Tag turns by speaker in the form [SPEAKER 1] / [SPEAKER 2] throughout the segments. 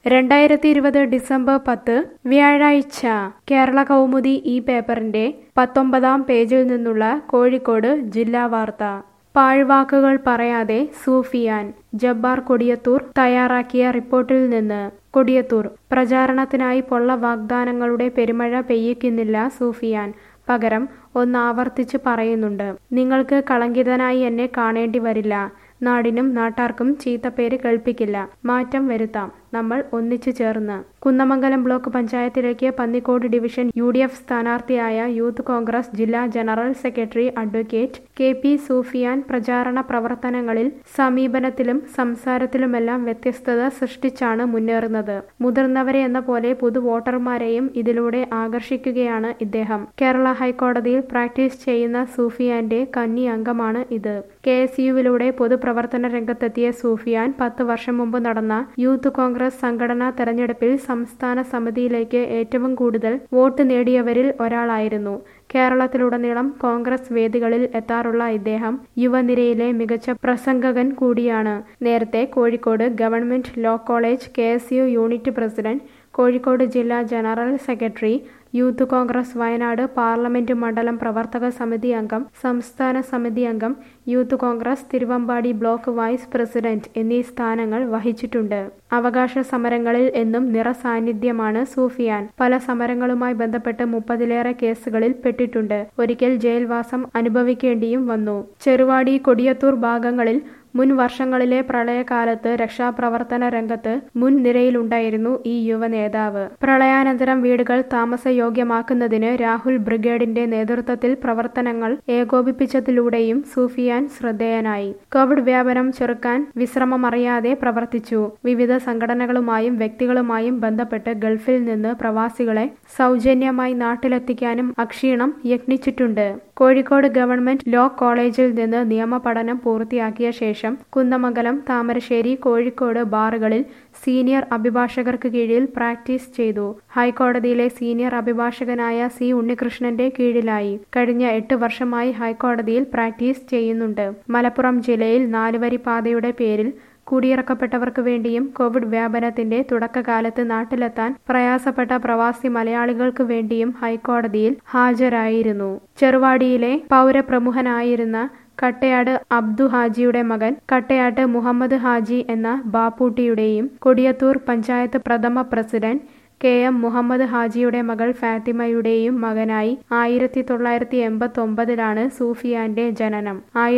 [SPEAKER 1] 2020 December 10 വ്യാഴാഴ്ച കേരള കൗമുദി ഈ പേപ്പറിന്റെ 19-ാം പേജിൽ നിന്നുള്ള കോഴിക്കോട് ജില്ലാ വാർത്ത. പാഴ്വാക്കുകൾ പറയാതെ സൂഫിയാൻ. ജബ്ബാർ കൊടിയത്തൂർ തയ്യാറാക്കിയ റിപ്പോർട്ടിൽ നിന്ന്. കൊടിയത്തൂർ. പ്രചാരണത്തിനായി പൊള്ള വാഗ്ദാനങ്ങളുടെ പെരുമഴ പെയ്യിക്കുന്നില്ല സൂഫിയാൻ. പകരം ഒന്നാവർത്തിച്ച് പറയുന്നുണ്ട്. നിങ്ങൾക്ക് കളങ്കിതനായി എന്നെ കാണേണ്ടി വരില്ല. നാടിനും നാട്ടാർക്കും ചീത്തപ്പേര് കേൾപ്പിക്കില്ല. മാറ്റം വരുത്താം. നമ്മൾ ഒന്നിച്ചു ചേർന്ന്. കുന്നമംഗലം ബ്ലോക്ക് പഞ്ചായത്തിലേക്ക് പന്നിക്കോട് ഡിവിഷൻ UDF സ്ഥാനാർത്ഥിയായ യൂത്ത് കോൺഗ്രസ് ജില്ലാ general secretary advocate KP Sufiyan പ്രചാരണ പ്രവർത്തനങ്ങളിൽ സമീപനത്തിലും സംസാരത്തിലുമെല്ലാം വ്യത്യസ്തത സൃഷ്ടിച്ചാണ് മുന്നേറുന്നത്. മുതിർന്നവരെ എന്ന പോലെ പുതുവോട്ടർമാരെയും ഇതിലൂടെ ആകർഷിക്കുകയാണ് ഇദ്ദേഹം. കേരള ഹൈക്കോടതിയിൽ പ്രാക്ടീസ് ചെയ്യുന്ന സൂഫിയാന്റെ കന്നി അംഗമാണ് ഇത്. KSUവിലൂടെ പൊതുപ്രവർത്തന രംഗത്തെത്തിയ സൂഫിയാൻ 10 വർഷം മുമ്പ് നടന്ന യൂത്ത് കോൺഗ്രസ് സംഘടനാ തെരഞ്ഞെടുപ്പിൽ സംസ്ഥാന സമിതിയിലേക്ക് ഏറ്റവും കൂടുതൽ വോട്ട് നേടിയവരിൽ ഒരാളായിരുന്നു. കേരളത്തിലുടനീളം കോൺഗ്രസ് വേദികളിൽ എത്താറുള്ള ഇദ്ദേഹം യുവനിരയിലെ മികച്ച പ്രസംഗകൻ കൂടിയാണ്. നേരത്തെ Kozhikode government law college KSU unit president, Kozhikode ജില്ലാ general secretary, youth Congress Wayanad parliament മണ്ഡലം പ്രവർത്തക സമിതി അംഗം, സംസ്ഥാന സമിതി അംഗം, youth Congress Thiruvambady block vice president എന്നീ സ്ഥാനങ്ങൾ വഹിച്ചിട്ടുണ്ട്. അവകാശ സമരങ്ങളിൽ എന്നും നിറസാന്നിധ്യമാണ് സൂഫിയാൻ. പല സമരങ്ങളുമായി ബന്ധപ്പെട്ട് 30-ലേറെ കേസുകളിൽ പെട്ടിട്ടുണ്ട്. ഒരിക്കൽ ജയിൽവാസം അനുഭവിക്കേണ്ടിയും വന്നു. ചെറുവാടി, കൊടിയത്തൂർ ഭാഗങ്ങളിൽ മുൻ വർഷങ്ങളിലെ പ്രളയകാലത്ത് രക്ഷാപ്രവർത്തന രംഗത്ത് മുൻനിരയിലുണ്ടായിരുന്നു ഈ യുവ നേതാവ്. പ്രളയാനന്തരം വീടുകൾ താമസയോഗ്യമാക്കുന്നതിന് രാഹുൽ ബ്രിഗേഡിന്റെ നേതൃത്വത്തിൽ പ്രവർത്തനങ്ങൾ ഏകോപിപ്പിച്ചതിലൂടെയും സൂഫിയാൻ ശ്രദ്ധേയനായി. കോവിഡ് വ്യാപനം ചെറുക്കാൻ വിശ്രമമറിയാതെ പ്രവർത്തിച്ചു. വിവിധ സംഘടനകളുമായും വ്യക്തികളുമായും ബന്ധപ്പെട്ട് ഗൾഫിൽ നിന്ന് പ്രവാസികളെ സൗജന്യമായി നാട്ടിലെത്തിക്കാനും അക്ഷീണം യത്നിച്ചിട്ടുണ്ട്. കോഴിക്കോട് ഗവൺമെന്റ് ലോ കോളേജിൽ നിന്ന് നിയമപഠനം പൂർത്തിയാക്കിയ ശേഷം കുന്നമംഗലം, താമരശ്ശേരി, കോഴിക്കോട് ബാറുകളിൽ സീനിയർ അഭിഭാഷകർക്ക് കീഴിൽ പ്രാക്ടീസ് ചെയ്തു. ഹൈക്കോടതിയിലെ സീനിയർ അഭിഭാഷകനായ C ഉണ്ണികൃഷ്ണന്റെ കീഴിലായി. കഴിഞ്ഞ 8 വർഷമായി ഹൈക്കോടതിയിൽ പ്രാക്ടീസ് ചെയ്യുന്നുണ്ട്. മലപ്പുറം ജില്ലയിൽ 4-വരി പാതയുടെ പേരിൽ കുടിയിറക്കപ്പെട്ടവർക്ക് വേണ്ടിയും കോവിഡ് വ്യാപനത്തിന്റെ തുടക്കകാലത്ത് നാട്ടിലെത്താൻ പ്രയാസപ്പെട്ട പ്രവാസി മലയാളികൾക്ക് വേണ്ടിയും ഹൈക്കോടതിയിൽ ഹാജരായിരുന്നു. ചെറുവാടിയിലെ പൗരപ്രമുഖനായിരുന്ന കട്ടയാട് അബ്ദു ഹാജിയുടെ മകൻ കട്ടയാട്ട് മുഹമ്മദ് ഹാജി എന്ന ബാപ്പൂട്ടിയുടെയും, കൊടിയത്തൂർ പഞ്ചായത്ത് പ്രഥമ പ്രസിഡന്റ് KM മുഹമ്മദ് ഹാജിയുടെ മകൾ ഫാത്തിമയുടെയും മകനായി 1989-ലാണ് സൂഫിയാന്റെ ജനനം.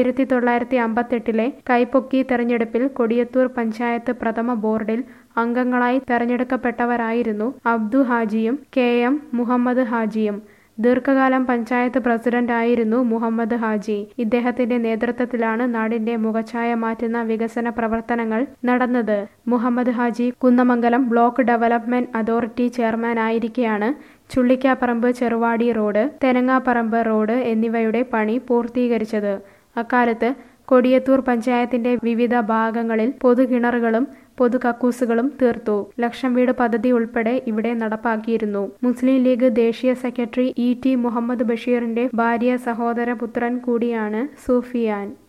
[SPEAKER 1] 1958-ലെ കൈപ്പൊക്കി തെരഞ്ഞെടുപ്പിൽ കൊടിയത്തൂർ പഞ്ചായത്ത് പ്രഥമ ബോർഡിൽ അംഗങ്ങളായി തെരഞ്ഞെടുക്കപ്പെട്ടവരായിരുന്നു അബ്ദു ഹാജിയും KM മുഹമ്മദ് ഹാജിയും. ദീർഘകാലം പഞ്ചായത്ത് പ്രസിഡന്റായിരുന്നു മുഹമ്മദ് ഹാജി. ഇദ്ദേഹത്തിന്റെ നേതൃത്വത്തിലാണ് നാടിന്റെ മുഖഛായ മാറ്റുന്ന വികസന പ്രവർത്തനങ്ങൾ നടന്നത്. Muhammad Haji Kunnamangalam block development authority ചെയർമാനായിരിക്കെയാണ് ചുള്ളിക്കാപ്പറമ്പ് ചെറുവാടി റോഡ്, തെനങ്ങാപ്പറമ്പ് റോഡ് എന്നിവയുടെ പണി പൂർത്തീകരിച്ചത്. അക്കാലത്ത് കൊടിയത്തൂർ പഞ്ചായത്തിന്റെ വിവിധ ഭാഗങ്ങളിൽ പൊതുകിണറുകളും പൊതുകക്കൂസുകളും തീർത്തു. ലക്ഷം വീട് പദ്ധതി ഉൾപ്പെടെ ഇവിടെ നടപ്പാക്കിയിരുന്നു. മുസ്ലിം ലീഗ് ദേശീയ സെക്രട്ടറി ET മുഹമ്മദ് ബഷീറിന്റെ ഭാര്യ സഹോദര പുത്രൻ കൂടിയാണ് സൂഫിയാൻ.